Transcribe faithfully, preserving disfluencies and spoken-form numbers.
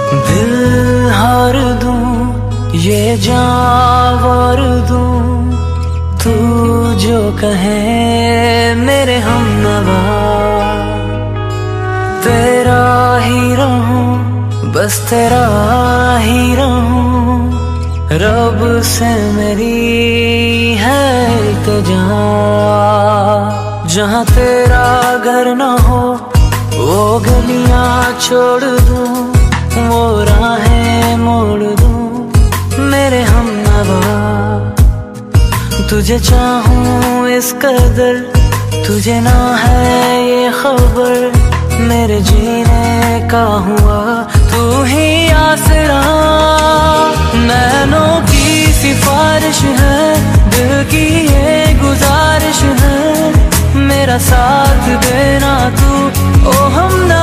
दिल हार दूं ये जावर दूं, तू जो कहे मेरे हमनवा। तेरा ही रहूं, बस तेरा ही रहूं, रब से मेरी है इल्तिजा। जहाँ तेरा घर न हो वो गलियां छोड़ दूं, वो राहें मोड़ दूं मेरे हमनवा। तुझे चाहूं इस कदर, तुझे ना है ये खबर, मेरे जीने का हुआ तू ही आसरा। नैनों की सिफारिश है, दिल की ये गुजारिश है, मेरा साथ देना तू ओ हम।